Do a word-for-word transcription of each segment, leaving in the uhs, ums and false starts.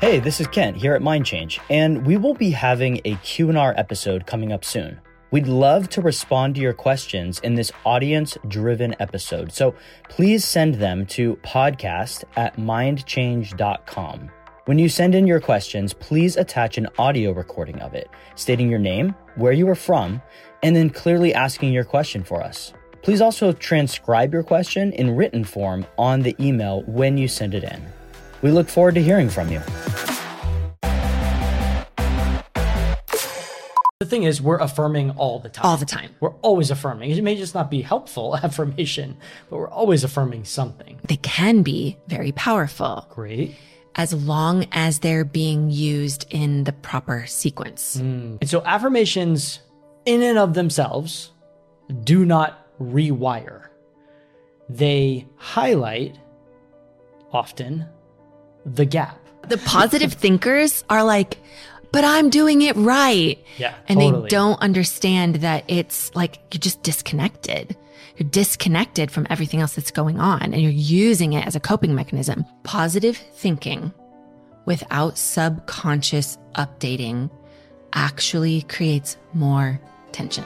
Hey, this is Kent here at Mind Change, and we will be having a Q and R episode coming up soon. We'd love to respond to your questions in this audience-driven episode, so please send them to podcast at mind change dot com. When you send in your questions, please attach an audio recording of it, stating your name, where you are from, and then clearly asking your question for us. Please also transcribe your question in written form on the email when you send it in. We look forward to hearing from you. The thing is, we're affirming all the time. All the time. We're always affirming. It may just not be helpful affirmation, but we're always affirming something. They can be very powerful. Great. As long as they're being used in the proper sequence. Mm. And so affirmations in and of themselves do not rewire. They highlight, often, the gap. The positive thinkers are like, but I'm doing it right. Yeah, and totally. they don't understand that it's like you're just disconnected. You're disconnected from everything else that's going on, and you're using it as a coping mechanism. Positive thinking without subconscious updating actually creates more tension.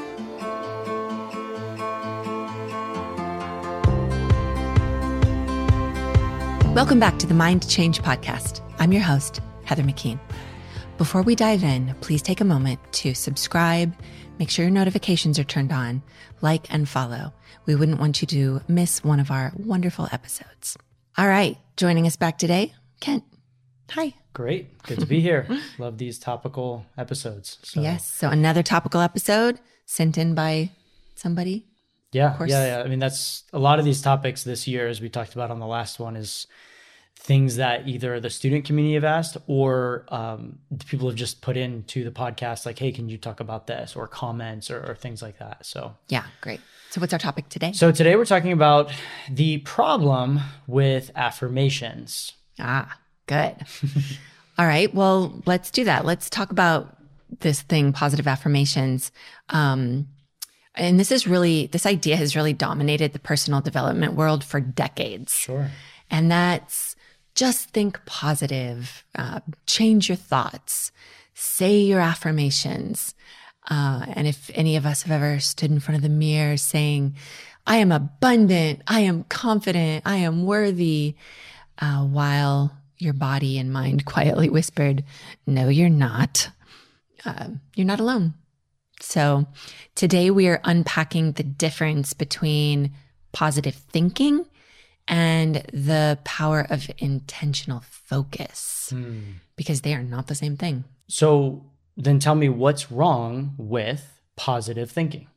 Welcome back to the Mind Change Podcast. I'm your host, Heather McKean. Before we dive in, please take a moment to subscribe, make sure your notifications are turned on, like and follow. We wouldn't want you to miss one of our wonderful episodes. All right, joining us back today, Kent. Hi. Great. Good to be here. Love these topical episodes. So. Yes. So another topical episode sent in by somebody. Yeah. Yeah. Yeah. I mean, that's a lot of these topics this year, as we talked about on the last one, is things that either the student community have asked or um, people have just put into the podcast, like, hey, can you talk about this, or comments or, or things like that. So yeah, great. So what's our topic today? So today we're talking about the problem with affirmations. Ah, good. All right. Well, let's do that. Let's talk about this thing, positive affirmations. Um, and this is really, this idea has really dominated the personal development world for decades. Sure. And that's just think positive, uh, change your thoughts, say your affirmations. Uh, and if any of us have ever stood in front of the mirror saying, I am abundant, I am confident, I am worthy, uh, while your body and mind quietly whispered, no, you're not. Uh, you're not alone. So today we are unpacking the difference between positive thinking and the power of intentional focus, mm. because they are not the same thing. So then tell me, what's wrong with positive thinking?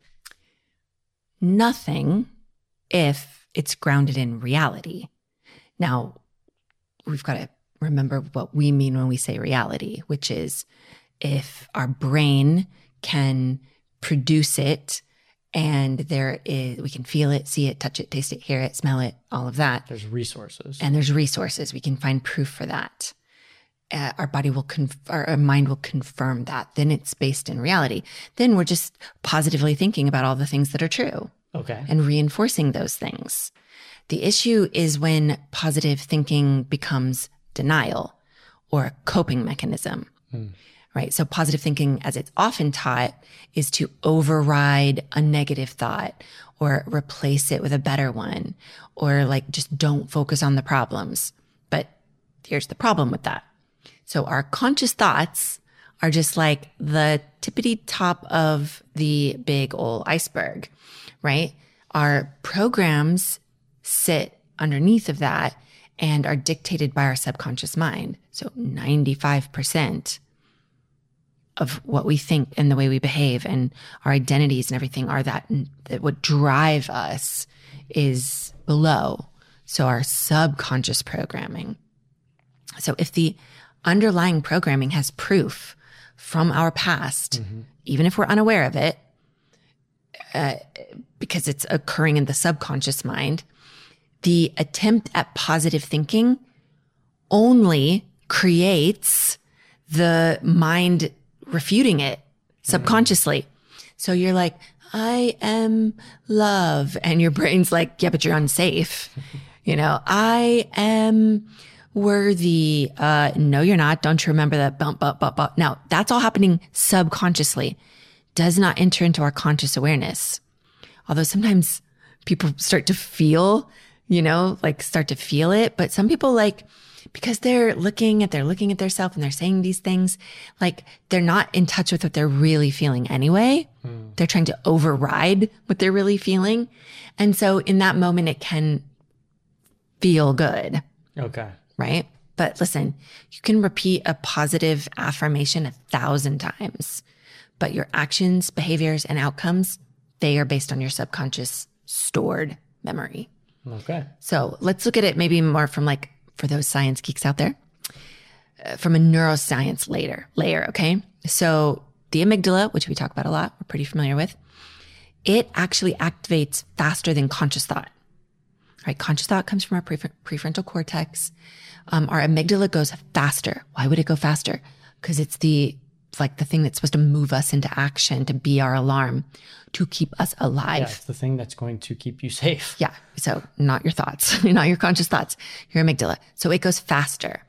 Nothing if it's grounded in reality. Now, we've got to remember what we mean when we say reality, which is if our brain can produce it and there is, we can feel it, see it, touch it, taste it, hear it, smell it, all of that. There's resources. And there's resources. We can find proof for that. Uh, our body will, conf- our, our mind will confirm that. Then it's based in reality. Then we're just positively thinking about all the things that are true. Okay. And reinforcing those things. The issue is when positive thinking becomes denial or a coping mechanism. Hmm. Right. So positive thinking, as it's often taught, is to override a negative thought or replace it with a better one, or like just don't focus on the problems. But here's the problem with that. So our conscious thoughts are just like the tippity top of the big old iceberg, right? Our programs sit underneath of that and are dictated by our subconscious mind. So ninety-five percent of what we think and the way we behave and our identities and everything are that, that what drive us is below. So our subconscious programming. So if the underlying programming has proof from our past, mm-hmm. even if we're unaware of it, uh, because it's occurring in the subconscious mind, the attempt at positive thinking only creates the mind refuting it subconsciously. Mm-hmm. So you're like, I am love. And your brain's like, yeah, but you're unsafe. You know, I am worthy. Uh, no, you're not. Don't you remember that bump, bump, bump, bump? Now, that's all happening subconsciously, does not enter into our conscious awareness. Although sometimes people start to feel, you know, like start to feel it. But some people like, because they're looking at, they're looking at themselves and they're saying these things, like they're not in touch with what they're really feeling anyway. Mm. They're trying to override what they're really feeling. And so in that moment, it can feel good. Okay. Right? But listen, you can repeat a positive affirmation a thousand times, but your actions, behaviors, and outcomes, they are based on your subconscious stored memory. Okay. So let's look at it maybe more from like, for those science geeks out there, uh, from a neuroscience layer, layer, okay? So the amygdala, which we talk about a lot, we're pretty familiar with, it actually activates faster than conscious thought, right? Conscious thought comes from our pref- prefrontal cortex. Um, our amygdala goes faster. Why would it go faster? Because it's the, it's like the thing that's supposed to move us into action, to be our alarm, to keep us alive. Yeah, it's the thing that's going to keep you safe. Yeah. So not your thoughts, not your conscious thoughts, your amygdala. So it goes faster.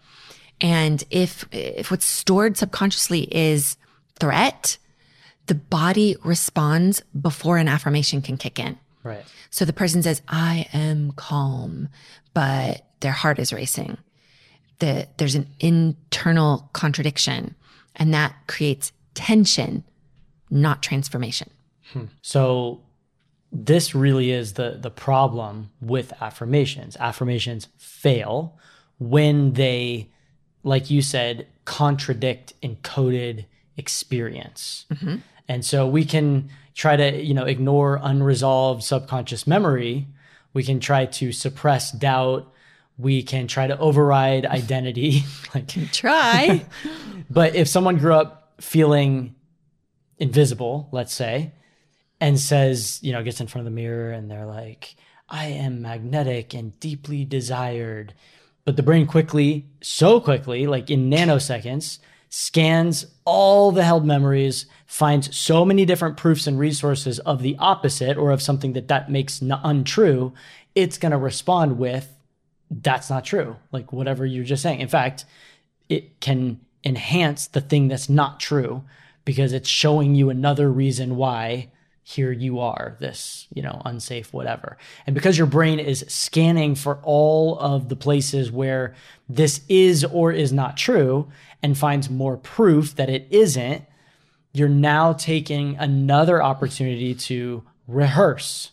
And if, if what's stored subconsciously is threat, the body responds before an affirmation can kick in. Right. So the person says, I am calm, but their heart is racing. The, there's an internal contradiction, and that creates tension, not transformation. Hmm. So this really is the, the problem with affirmations. Affirmations fail when they, like you said, contradict encoded experience. Mm-hmm. And so we can try to, you know, ignore unresolved subconscious memory. We can try to suppress doubt. We can try to override identity. Like try. But if someone grew up feeling invisible, let's say, and says, you know, gets in front of the mirror and they're like, I am magnetic and deeply desired. But the brain quickly, so quickly, like in nanoseconds, scans all the held memories, finds so many different proofs and resources of the opposite or of something that that makes n- untrue, it's going to respond with, that's not true. Like whatever you're just saying. In fact, it can enhance the thing that's not true because it's showing you another reason why here you are, this, you know, unsafe, whatever. And because your brain is scanning for all of the places where this is or is not true and finds more proof that it isn't, you're now taking another opportunity to rehearse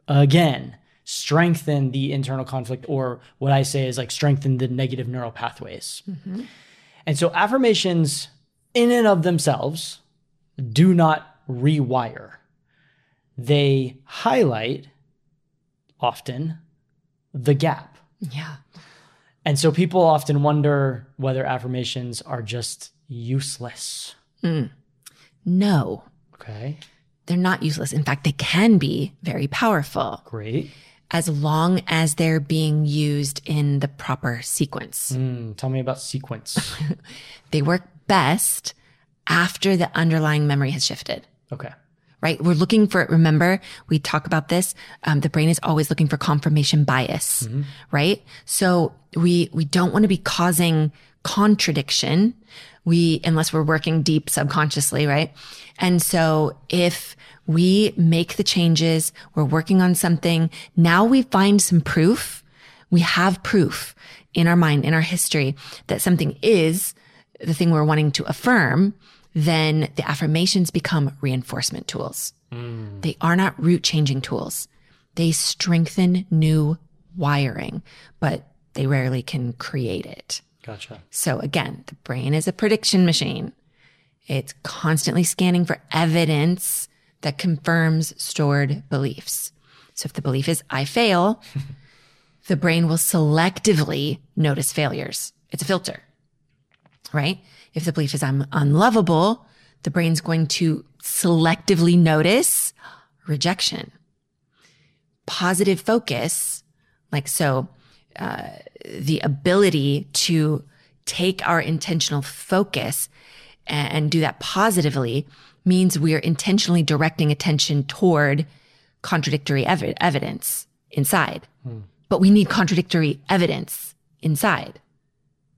again, strengthen the internal conflict, or what I say is like strengthen the negative neural pathways. Mm-hmm. And so affirmations in and of themselves do not rewire. They highlight often the gap. Yeah. And so people often wonder whether affirmations are just useless. Mm. No. Okay. They're not useless. In fact, they can be very powerful. Great. As long as they're being used in the proper sequence. Mm, tell me about sequence. They work best after the underlying memory has shifted. Okay. Right? We're looking for, remember, we talk about this. Um, the brain is always looking for confirmation bias, mm-hmm. right? So we, we don't want to be causing contradiction. We, unless we're working deep subconsciously, right? And so if we make the changes, we're working on something, now we find some proof. We have proof in our mind, in our history that something is the thing we're wanting to affirm. Then the affirmations become reinforcement tools. Mm. They are not root changing tools. They strengthen new wiring, but they rarely can create it. Gotcha. So again, the brain is a prediction machine. It's constantly scanning for evidence that confirms stored beliefs. So if the belief is I fail, the brain will selectively notice failures. It's a filter, right? If the belief is I'm unlovable, the brain's going to selectively notice rejection. Positive focus, like so, uh, the ability to take our intentional focus and, and do that positively means we are intentionally directing attention toward contradictory ev- evidence inside. Hmm. But we need contradictory evidence inside.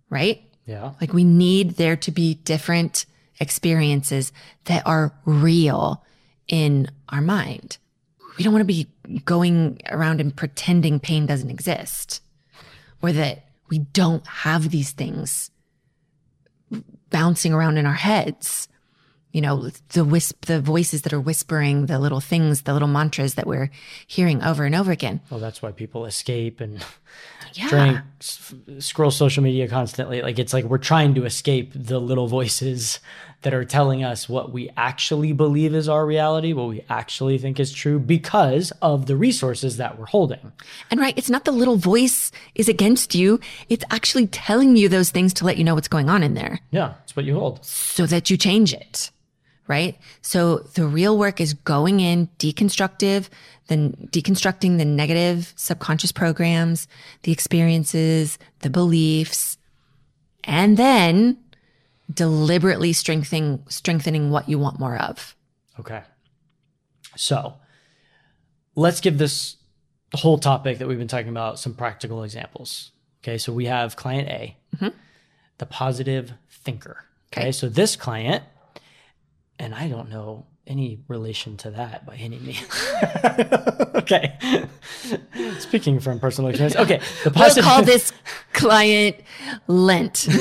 right? Yeah. Like we need there to be different experiences that are real in our mind. We don't want to be going around and pretending pain doesn't exist or that we don't have these things bouncing around in our heads. You know, the wisp, the voices that are whispering, the little things, the little mantras that we're hearing over and over again. Well, that's why people escape and Yeah. drink, s- scroll social media constantly. Like it's like we're trying to escape the little voices that are telling us what we actually believe is our reality, what we actually think is true because of the resources that we're holding. And right, it's not the little voice is against you. It's actually telling you those things to let you know what's going on in there Yeah, it's what you hold. so that you change it. Right? So the real work is going in, deconstructive, then deconstructing the negative subconscious programs, the experiences, the beliefs, and then deliberately strengthening, strengthening what you want more of. Okay. So let's give this whole topic that we've been talking about some practical examples. Okay. So we have client A, Mhm. the positive thinker. Okay. Okay. So this client, and I don't know any relation to that by any means. Okay. Speaking from personal experience. Okay. The We'll positive. call this client Lent.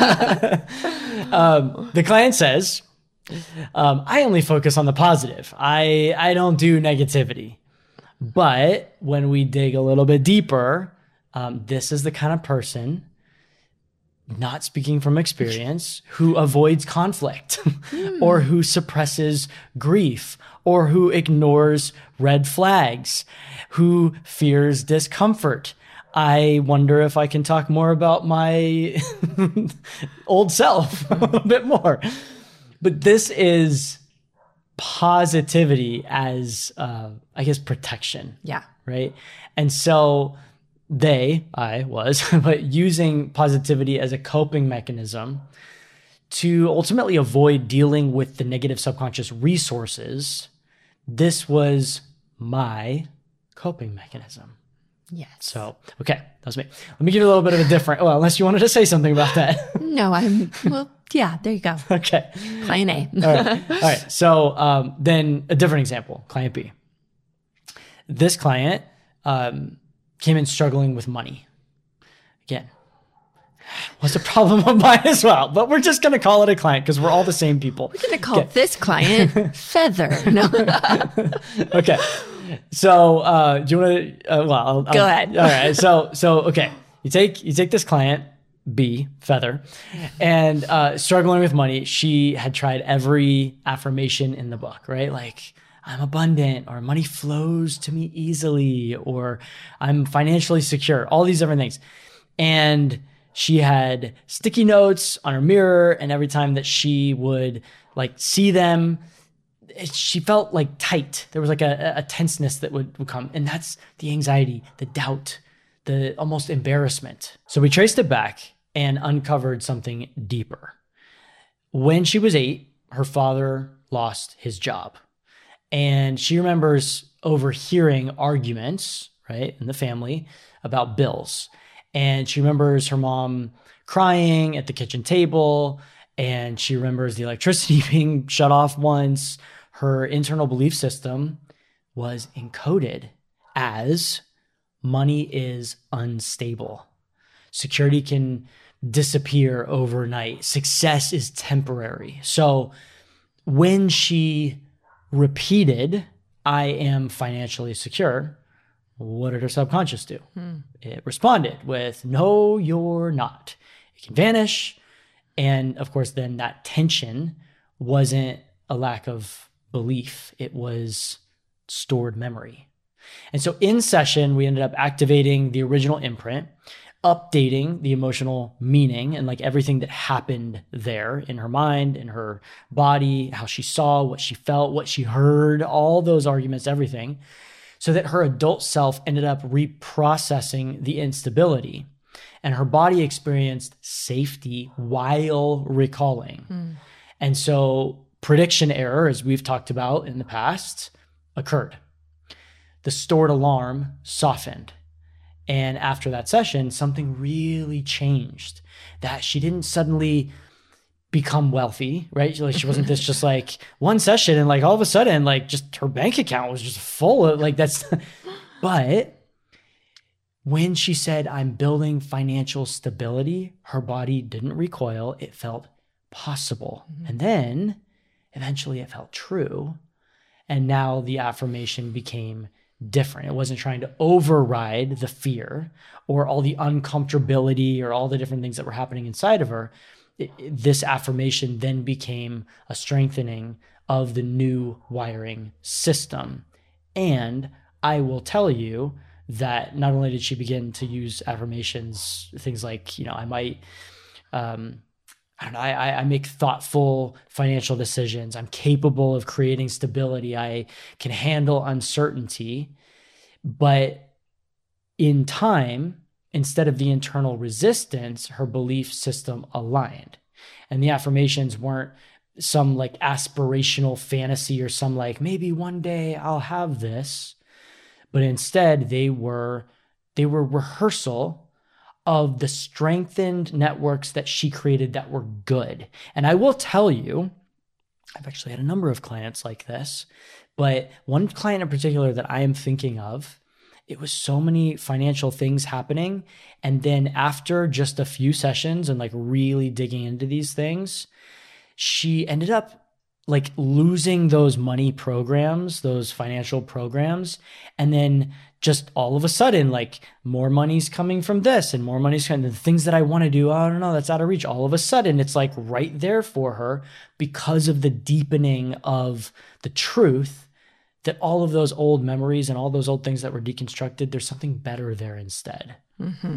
um, the client says, um, I only focus on the positive. I, I don't do negativity. But when we dig a little bit deeper, um, this is the kind of person, not speaking from experience, who avoids conflict or who suppresses grief or who ignores red flags, who fears discomfort. I wonder if I can talk more about my old self a little bit more. But this is positivity as, uh, I guess, protection. Yeah. Right. And so they, I was, but using positivity as a coping mechanism to ultimately avoid dealing with the negative subconscious resources. This was my coping mechanism. Yes. So, okay, that was me. Let me give you a little bit of a different, well, unless you wanted to say something about that. No, I'm, well, yeah, there you go. Okay. Client A. All right. All right. So um, then a different example, client B. This client um, came in struggling with money. Again, was a problem of mine as well, but we're just going to call it a client because we're all the same people. We're going to call this client Feather. No. Okay. So uh, do you want to, uh, well, I'll, Go I'll, ahead. All right. So, so, okay. You take, you take this client, B, Feather, and uh, struggling with money. She had tried every affirmation in the book, right? Like, I'm abundant, or money flows to me easily, or I'm financially secure, all these different things. And she had sticky notes on her mirror, and every time that she would like see them, she felt like tight. There was like a, a tenseness that would, would come. And that's the anxiety, the doubt, the almost embarrassment. So we traced it back and uncovered something deeper. When she was eight, her father lost his job. And she remembers overhearing arguments, right, in the family about bills. And she remembers her mom crying at the kitchen table. And she remembers the electricity being shut off once. Her internal belief system was encoded as money is unstable. Security can disappear overnight. Success is temporary. So when she repeated, I am financially secure, what did her subconscious do? Hmm. It responded with, no, you're not. It can vanish. And of course, then that tension wasn't a lack of belief. It was stored memory. And so in session, we ended up activating the original imprint, updating the emotional meaning and like everything that happened there in her mind, in her body, how she saw, what she felt, what she heard, all those arguments, everything, so that her adult self ended up reprocessing the instability and her body experienced safety while recalling. Mm. And so prediction error, as we've talked about in the past, occurred. The stored alarm softened. And after that session, something really changed, that she didn't suddenly become wealthy, right? Like she wasn't this just like one session and like all of a sudden, like just her bank account was just full of like that's, but when she said, I'm building financial stability, her body didn't recoil. It felt possible. Mm-hmm. And then eventually it felt true. And now the affirmation became different. It wasn't trying to override the fear or all the uncomfortability or all the different things that were happening inside of her. It, it, this affirmation then became a strengthening of the new wiring system. And I will tell you that not only did she begin to use affirmations, things like, you know, I might, um, I don't know, I, I make thoughtful financial decisions. I'm capable of creating stability. I can handle uncertainty. But in time, instead of the internal resistance, her belief system aligned. And the affirmations weren't some like aspirational fantasy or some like, maybe one day I'll have this. But instead they were, they were rehearsal of the strengthened networks that she created that were good. And I will tell you, I've actually had a number of clients like this, but one client in particular that I am thinking of, it was so many financial things happening. And then after just a few sessions and like really digging into these things, she ended up like losing those money programs, those financial programs. And then just all of a sudden, like more money's coming from this and more money's coming, the things that I want to do, oh, I don't know, that's out of reach. All of a sudden it's like right there for her because of the deepening of the truth that all of those old memories and all those old things that were deconstructed, there's something better there instead. Mm-hmm.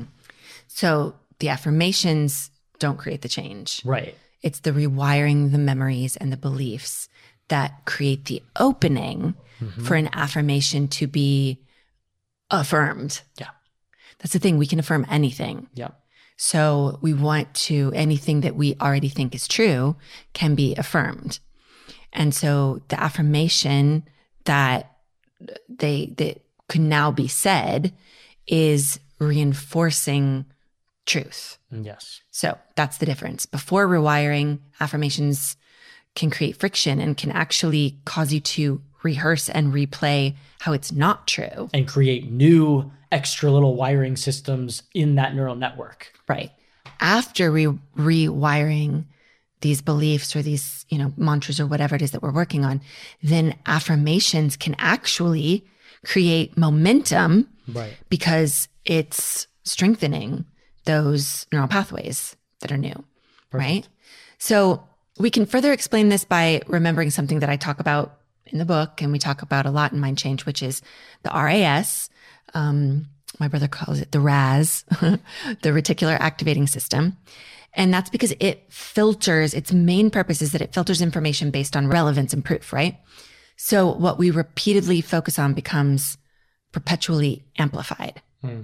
So the affirmations don't create the change. Right. It's the rewiring the memories and the beliefs that create the opening mm-hmm. for an affirmation to be affirmed. Yeah. That's the thing. We can affirm anything. Yeah. So we want to, anything that we already think is true can be affirmed. And so the affirmation that they, that could now be said is reinforcing truth. Yes. So that's the difference. Before rewiring, affirmations can create friction and can actually cause you to rehearse and replay how it's not true. And create new extra little wiring systems in that neural network. Right. After re- rewiring these beliefs or these, you know, mantras or whatever it is that we're working on, then affirmations can actually create momentum. Right. Because it's strengthening those neural pathways that are new. Perfect. Right? So we can further explain this by remembering something that I talk about in the book and we talk about a lot in Mind Change, which is the R A S. Um, my brother calls it the R A S, the reticular activating system. And that's because it filters, its main purpose is that it filters information based on relevance and proof, right? So what we repeatedly focus on becomes perpetually amplified. Hmm.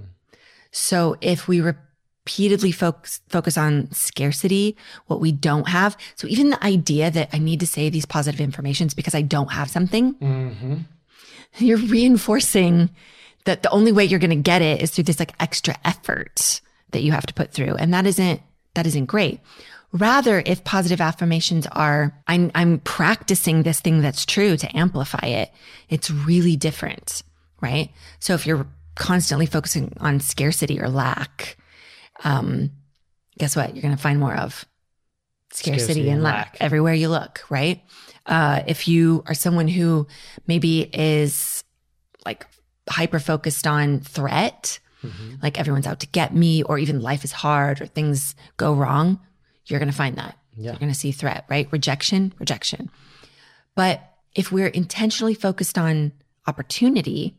So if we repeatedly focus, focus on scarcity, what we don't have. So even the idea that I need to say these positive informations because I don't have something, mm-hmm. you're reinforcing that the only way you're going to get it is through this like extra effort that you have to put through. And that isn't, that isn't great. Rather, if positive affirmations are, I'm, I'm practicing this thing that's true to amplify it, it's really different, right? So if you're constantly focusing on scarcity or lack, um, guess what? You're going to find more of scarcity, scarcity and lack, lack everywhere you look, right? Uh, if you are someone who maybe is like hyper focused on threat, mm-hmm. like everyone's out to get me, or even life is hard or things go wrong, you're going to find that. Yeah. You're going to see threat, right? Rejection, rejection. But if we're intentionally focused on opportunity,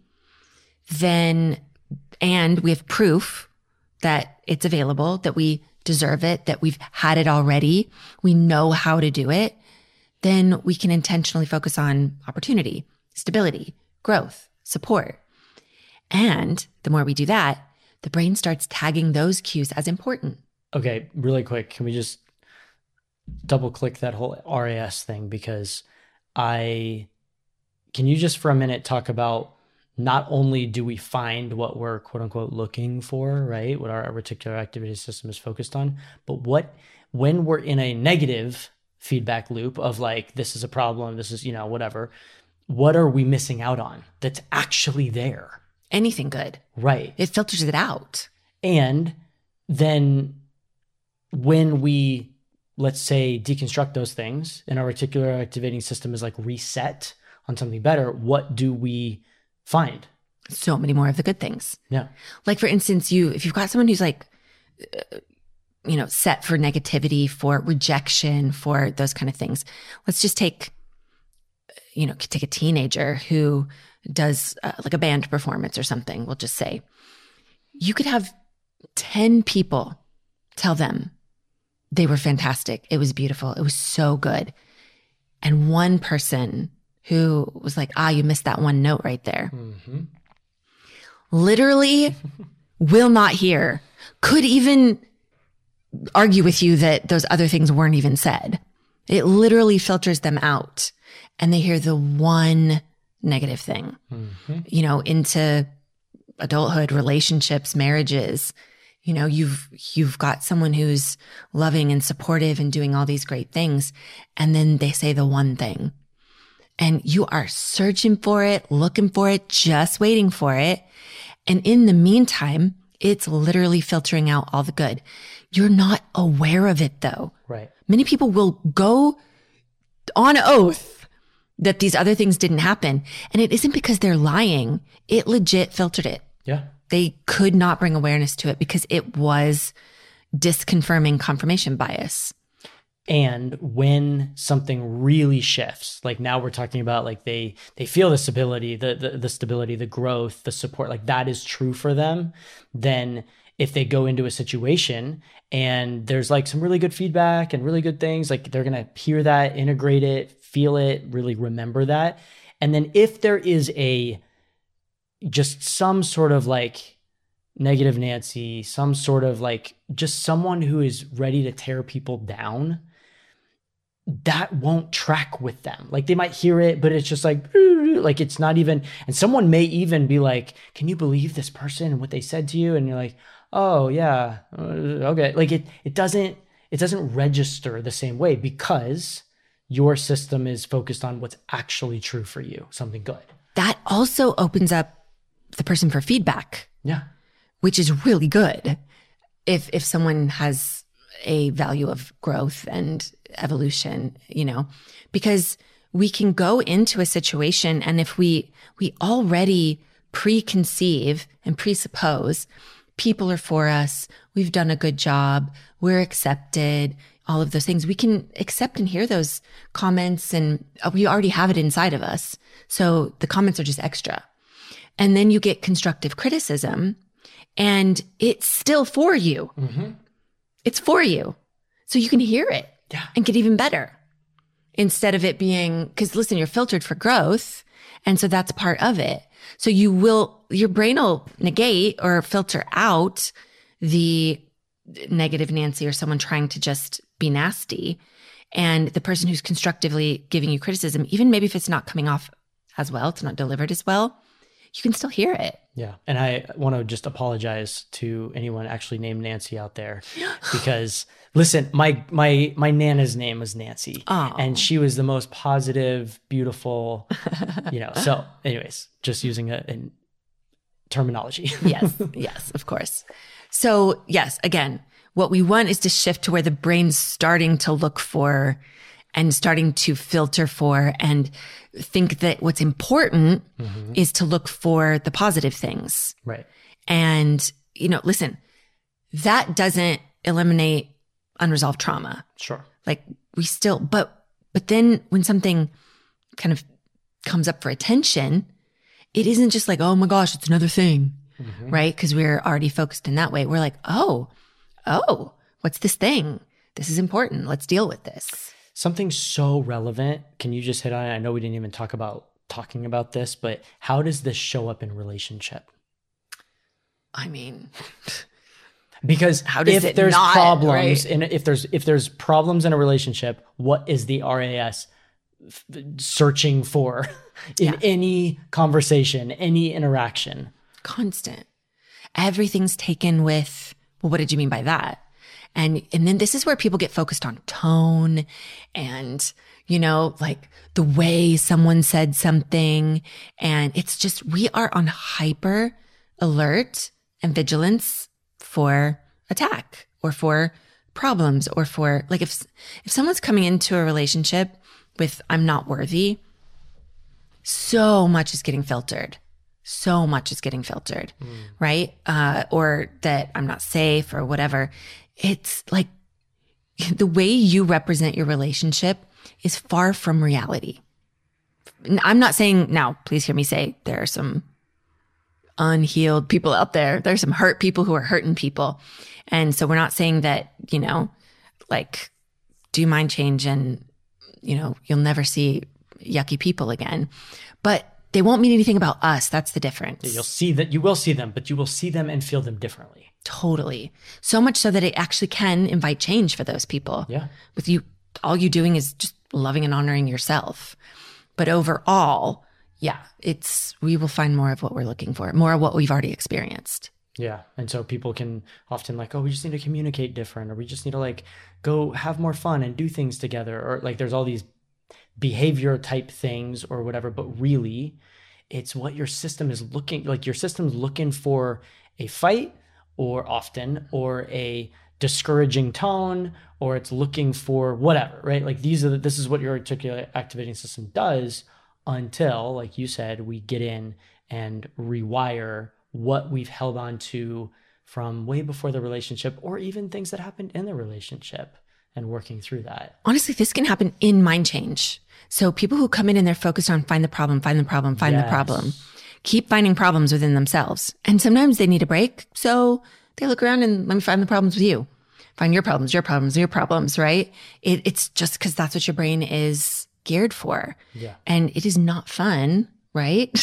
then, and we have proof that it's available, that we deserve it, that we've had it already, we know how to do it, then we can intentionally focus on opportunity, stability, growth, support. And the more we do that, the brain starts tagging those cues as important. Okay, really quick, can we just double click that whole R A S thing? Because I, can you just for a minute talk about not only do we find what we're quote unquote looking for, right? What our reticular activity system is focused on, but what, when we're in a negative feedback loop of like, this is a problem, this is, you know, whatever, what are we missing out on that's actually there? Anything good. Right. It filters it out. And then when we, let's say, deconstruct those things and our reticular activating system is like reset on something better, what do we find? So many more of the good things. Yeah. Like for instance, you, if you've got someone who's like, uh, you know, set for negativity, for rejection, for those kind of things. Let's just take, you know, take a teenager who does uh, like a band performance or something. We'll just say you could have ten people tell them they were fantastic. It was beautiful. It was so good. And one person who was like, ah, you missed that one note right there. Mm-hmm. Literally will not hear, could even argue with you that those other things weren't even said. It literally filters them out and they hear the one negative thing, mm-hmm. you know, into adulthood, relationships, marriages. You know, you've, you've got someone who's loving and supportive and doing all these great things. And then they say the one thing and you are searching for it, looking for it, just waiting for it. And in the meantime, it's literally filtering out all the good. You're not aware of it though. Right. Many people will go on oath that these other things didn't happen. And it isn't because they're lying. It legit filtered it. Yeah. They could not bring awareness to it because it was disconfirming confirmation bias. And when something really shifts, like now we're talking about like they they feel the stability, the, the the stability, the growth, the support, like that is true for them, then if they go into a situation and there's like some really good feedback and really good things, like they're going to hear that, integrate it, feel it, really remember that. And then if there is a, just some sort of like negative Nancy, some sort of like just someone who is ready to tear people down, that won't track with them. Like they might hear it, but it's just like, like it's not even, and someone may even be like, can you believe this person and what they said to you? And you're like, oh yeah, okay. Like it, it doesn't, it doesn't register the same way because your system is focused on what's actually true for you, something good. That also opens up the person for feedback. Yeah. Which is really good. If, if someone has a value of growth and evolution, you know, because we can go into a situation and if we, we already preconceive and presuppose people are for us, we've done a good job, we're accepted, all of those things, we can accept and hear those comments and we already have it inside of us. So the comments are just extra. And then you get constructive criticism and it's still for you. Mm-hmm. It's for you. So you can hear it yeah. and get even better instead of it being, because listen, you're filtered for growth. And so that's part of it. So you will, your brain will negate or filter out the negative Nancy or someone trying to just be nasty. And the person who's constructively giving you criticism, even maybe if it's not coming off as well, it's not delivered as well, you can still hear it. Yeah. And I want to just apologize to anyone actually named Nancy out there because listen, my, my, my Nana's name was Nancy Aww. And she was the most positive, beautiful, you know, so anyways, just using a, a terminology. Yes. Yes, of course. So yes, again, what we want is to shift to where the brain's starting to look for and starting to filter for and think that what's important mm-hmm. is to look for the positive things. Right. And, you know, listen, that doesn't eliminate unresolved trauma. Sure. Like we still, but, but then when something kind of comes up for attention, it isn't just like, oh my gosh, it's another thing. Mm-hmm. Right. Cause we're already focused in that way. We're like, oh, oh, what's this thing? This is important. Let's deal with this. Something so relevant. Can you just hit on it? I know we didn't even talk about talking about this, but how does this show up in relationship? I mean, because how does if it there's not, problems right? in if there's if there's problems in a relationship, what is the R A S f- searching for in Yeah. any conversation, any interaction. Constant. Everything's taken with, well, what did you mean by that? And, and then this is where people get focused on tone and, you know, like the way someone said something. And it's just, we are on hyper alert and vigilance for attack or for problems or for like, if, if someone's coming into a relationship with, I'm not worthy, so much is getting filtered. So much is getting filtered, mm. right? Uh, or that I'm not safe or whatever. It's like the way you represent your relationship is far from reality. I'm not saying, now, please hear me say there are some unhealed people out there. There's some hurt people who are hurting people. And so we're not saying that, you know, like do mind change and, you know, you'll never see yucky people again. But they won't mean anything about us. That's the difference. You'll see that you will see them, but you will see them and feel them differently. Totally. So much so that it actually can invite change for those people. Yeah. With you, all you doing is just loving and honoring yourself. But overall, yeah, it's, we will find more of what we're looking for, more of what we've already experienced. Yeah. And so people can often like, oh, we just need to communicate different, or we just need to like go have more fun and do things together. Or like there's all these behavior type things or whatever, but really it's what your system is looking like. Your system's looking for a fight or often, or a discouraging tone, or it's looking for whatever, right? Like these are the, this is what your articulate activating system does until, like you said, we get in and rewire what we've held on to from way before the relationship, or even things that happened in the relationship, and working through that. Honestly, this can happen in mind change. So people who come in and they're focused on find the problem, find the problem, find Yes. the problem, keep finding problems within themselves. And sometimes they need a break. So they look around and let me find the problems with you. Find your problems, your problems, your problems, right? It, it's just because that's what your brain is geared for. Yeah. And it is not fun, right?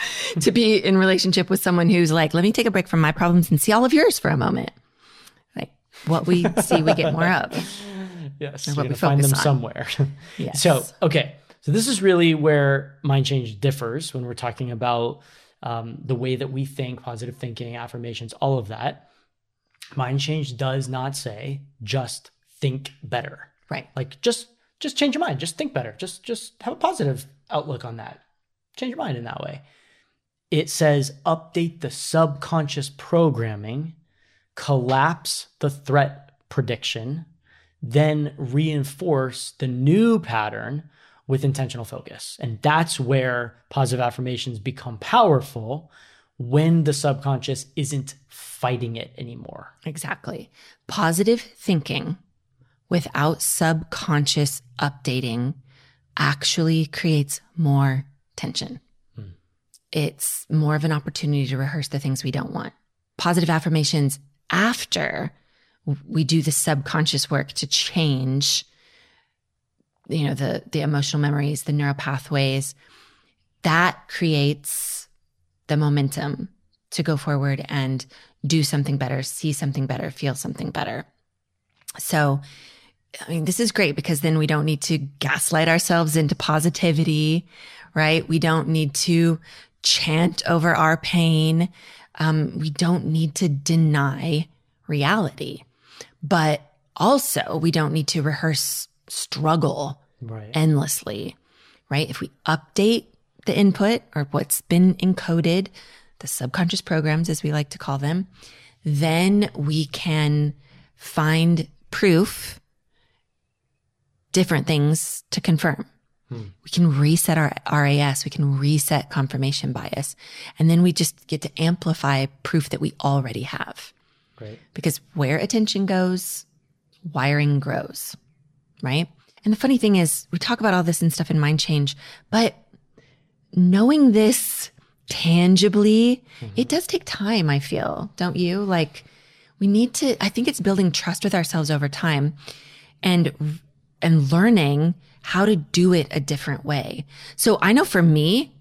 to be in relationship with someone who's like, let me take a break from my problems and see all of yours for a moment. Like what we see, we get more of. Yes, And you're what gonna we find them focus on. somewhere. Yes. So, okay. So this is really where mind change differs when we're talking about um, the way that we think, positive thinking, affirmations, all of that. Mind change does not say just think better. Right. Like just just change your mind. Just think better. Just just have a positive outlook on that. Change your mind in that way. It says update the subconscious programming, collapse the threat prediction, then reinforce the new pattern with intentional focus. And that's where positive affirmations become powerful, when the subconscious isn't fighting it anymore. Exactly. Positive thinking without subconscious updating actually creates more tension. Hmm. It's more of an opportunity to rehearse the things we don't want. Positive affirmations after we do the subconscious work to change, you know, the, the emotional memories, the neural pathways, that creates the momentum to go forward and do something better, see something better, feel something better. So, I mean, this is great because then we don't need to gaslight ourselves into positivity, right? We don't need to chant over our pain. Um, we don't need to deny reality, but also we don't need to rehearse struggle Right. endlessly, right? If we update the input or what's been encoded, the subconscious programs, as we like to call them, then we can find proof, different things to confirm. Hmm. We can reset our R A S. We can reset confirmation bias. And then we just get to amplify proof that we already have. Great. Because where attention goes, wiring grows, right? And the funny thing is, we talk about all this and stuff in mind change, but knowing this tangibly, mm-hmm. it does take time, I feel, don't you? Like we need to, I think it's building trust with ourselves over time and, and learning how to do it a different way. So I know for me,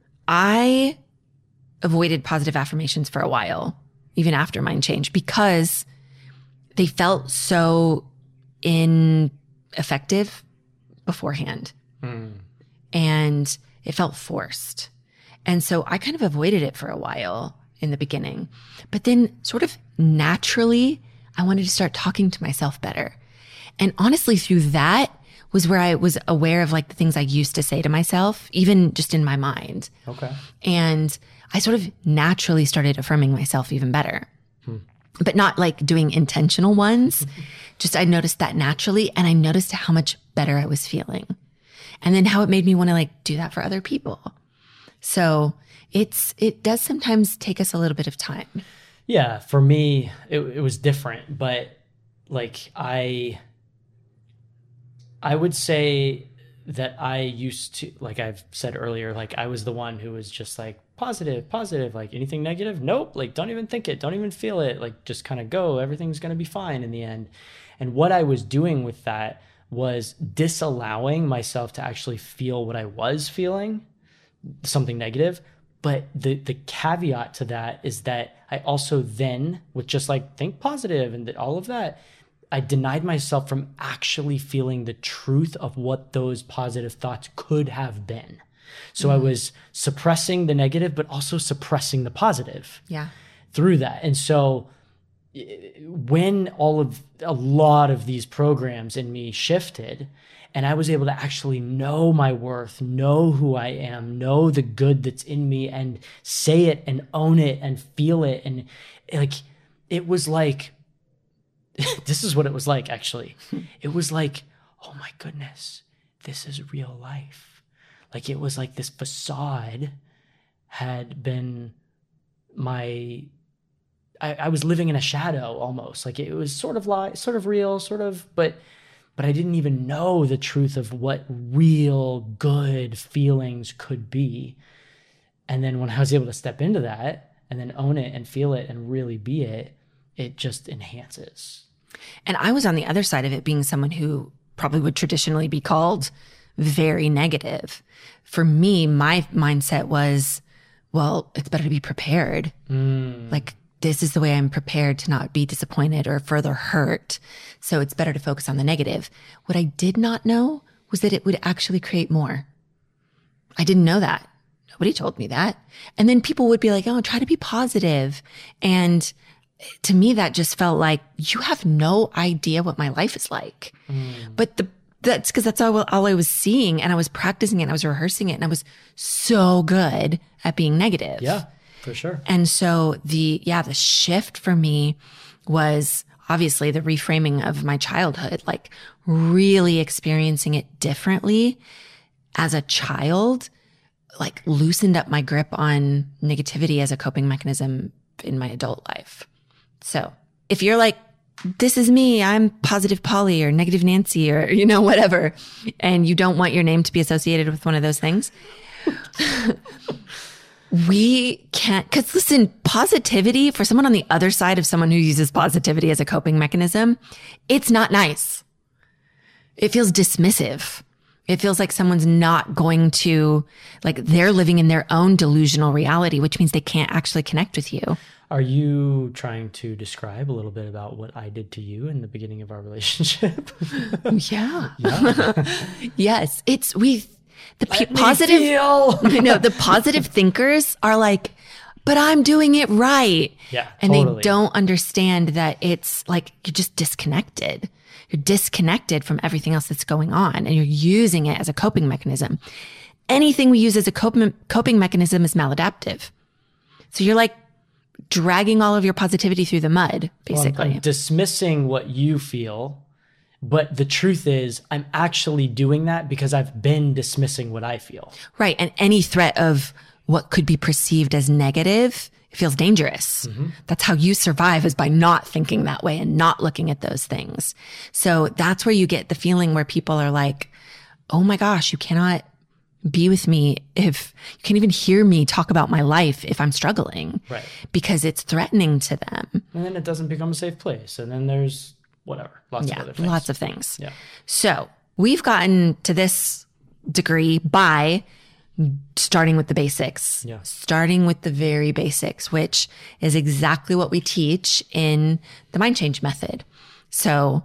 I avoided positive affirmations for a while, even after mind change, because they felt so ineffective beforehand. Mm. and it felt forced. And so I kind of avoided it for a while in the beginning, but then sort of naturally, I wanted to start talking to myself better. And honestly, through that was where I was aware of like the things I used to say to myself, even just in my mind. Okay. And I sort of naturally started affirming myself even better, hmm. but not like doing intentional ones. Just I noticed that naturally, and I noticed how much better I was feeling, and then how it made me want to like do that for other people. So it's, it does sometimes take us a little bit of time. Yeah. For me, it, it was different, but like I, I would say that I used to, like I've said earlier, like I was the one who was just like positive, positive, like anything negative, nope, like don't even think it, don't even feel it, like just kind of go, everything's going to be fine in the end. And what I was doing with that was disallowing myself to actually feel what I was feeling, something negative. But the the caveat to that is that I also then would just like think positive and that all of that, I denied myself from actually feeling the truth of what those positive thoughts could have been. So mm-hmm. I was suppressing the negative, but also suppressing the positive. Yeah. Through that. And so when all of a lot of these programs in me shifted, and I was able to actually know my worth, know who I am, know the good that's in me, and say it and own it and feel it. And like, it was like, this is what it was like, actually. It was like, oh my goodness, this is real life. Like, it was like this facade had been my, I, I was living in a shadow almost. Like, it was sort of lie, sort of real, sort of, but but I didn't even know the truth of what real good feelings could be. And then when I was able to step into that and then own it and feel it and really be it, it just enhances. And I was on the other side of it, being someone who probably would traditionally be called very negative. For me, my mindset was, well, it's better to be prepared. Mm. Like, this is the way I'm prepared to not be disappointed or further hurt. So it's better to focus on the negative. What I did not know was that it would actually create more. I didn't know that. Nobody told me that. And then people would be like, oh, try to be positive. And to me, that just felt like, you have no idea what my life is like. Mm. But the that's because that's all, all I was seeing, and I was practicing it and I was rehearsing it, and I was so good at being negative. Yeah. For sure. And so the, yeah, the shift for me was obviously the reframing of my childhood, like really experiencing it differently as a child, like loosened up my grip on negativity as a coping mechanism in my adult life. So if you're like, this is me, I'm positive Polly or negative Nancy or, you know, whatever, and you don't want your name to be associated with one of those things, we can't, because listen, positivity for someone on the other side of someone who uses positivity as a coping mechanism, it's not nice. It feels dismissive. It feels like someone's not going to, like they're living in their own delusional reality, which means they can't actually connect with you. Are you trying to describe a little bit about what I did to you in the beginning of our relationship? Yeah. Yeah. Yes. It's, we, The Let positive, no, the positive thinkers are like, but I'm doing it right. Yeah, and totally. They don't understand that it's like, you're just disconnected. You're disconnected from everything else that's going on, and you're using it as a coping mechanism. Anything we use as a coping, coping mechanism is maladaptive. So you're like dragging all of your positivity through the mud, basically. Well, I'm, I'm dismissing what you feel. But the truth is, I'm actually doing that because I've been dismissing what I feel. Right. And any threat of what could be perceived as negative, it feels dangerous. Mm-hmm. That's how you survive, is by not thinking that way and not looking at those things. So that's where you get the feeling where people are like, oh my gosh, you cannot be with me if you can't even hear me talk about my life if I'm struggling. Right. Because it's threatening to them. And then it doesn't become a safe place. And then there's whatever, lots yeah, of other things. Lots of things. Yeah. So we've gotten to this degree by starting with the basics, yeah. starting with the very basics, which is exactly what we teach in the Mind Change method. So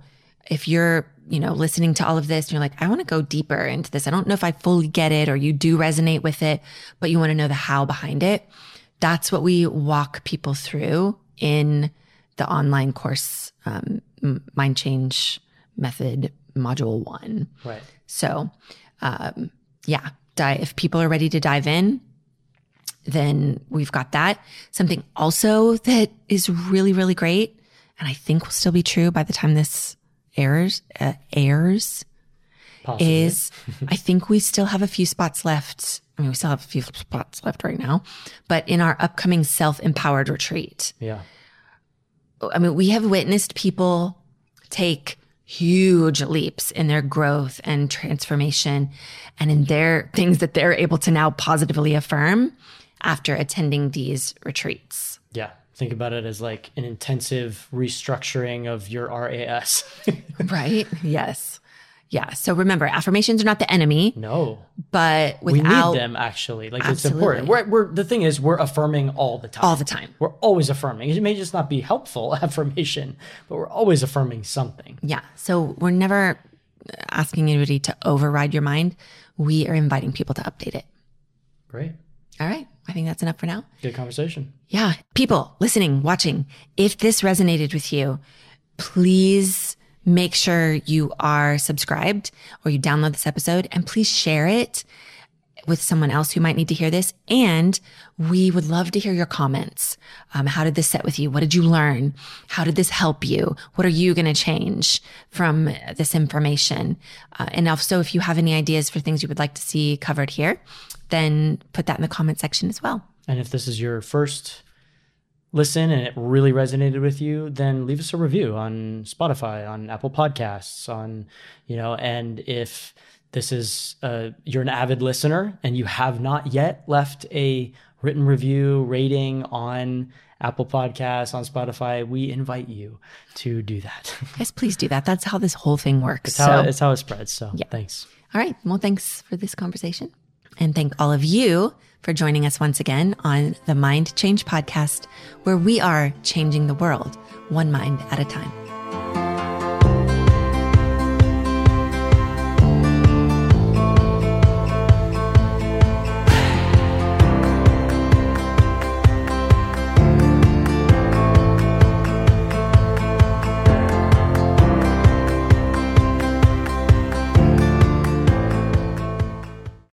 if you're, you know, listening to all of this and you're like, I want to go deeper into this. I don't know if I fully get it, or you do resonate with it, but you want to know the how behind it. That's what we walk people through in the online course, um, Mind Change Method Module One. Right. So, um, yeah, di- if people are ready to dive in, then we've got that. Something also that is really, really great, and I think will still be true by the time this airs, uh, airs Possibly. is I think we still have a few spots left. I mean, we still have a few spots left right now, but in our upcoming self-empowered retreat, Yeah. I mean, we have witnessed people take huge leaps in their growth and transformation and in their things that they're able to now positively affirm after attending these retreats. Yeah. Think about it as like an intensive restructuring of your R A S. Right? Yes. Yeah. So remember, affirmations are not the enemy, No. but We without need them actually. Like Absolutely. it's important. We're, we're the thing is we're affirming all the time. all the time. We're always affirming. It may just not be helpful affirmation, but we're always affirming something. Yeah. So we're never asking anybody to override your mind. We are inviting people to update it. Great. All right. I think that's enough for now. Good conversation. Yeah. People listening, watching, if this resonated with you, please make sure you are subscribed or you download this episode, and please share it with someone else who might need to hear this. And we would love to hear your comments. Um, how did this sit with you? What did you learn? How did this help you? What are you going to change from this information? Uh, and also, if you have any ideas for things you would like to see covered here, then put that in the comment section as well. And if this is your first listen and it really resonated with you, then leave us a review on Spotify, on Apple Podcasts, on, you know, and if this is, uh, you're an avid listener and you have not yet left a written review rating on Apple Podcasts, on Spotify, we invite you to do that. Yes, please do that. That's how this whole thing works. It's how, So- it's how it spreads. So Yeah. thanks. All right. Well, thanks for this conversation. And thank all of you for joining us once again on the Mind Change Podcast, where we are changing the world one mind at a time.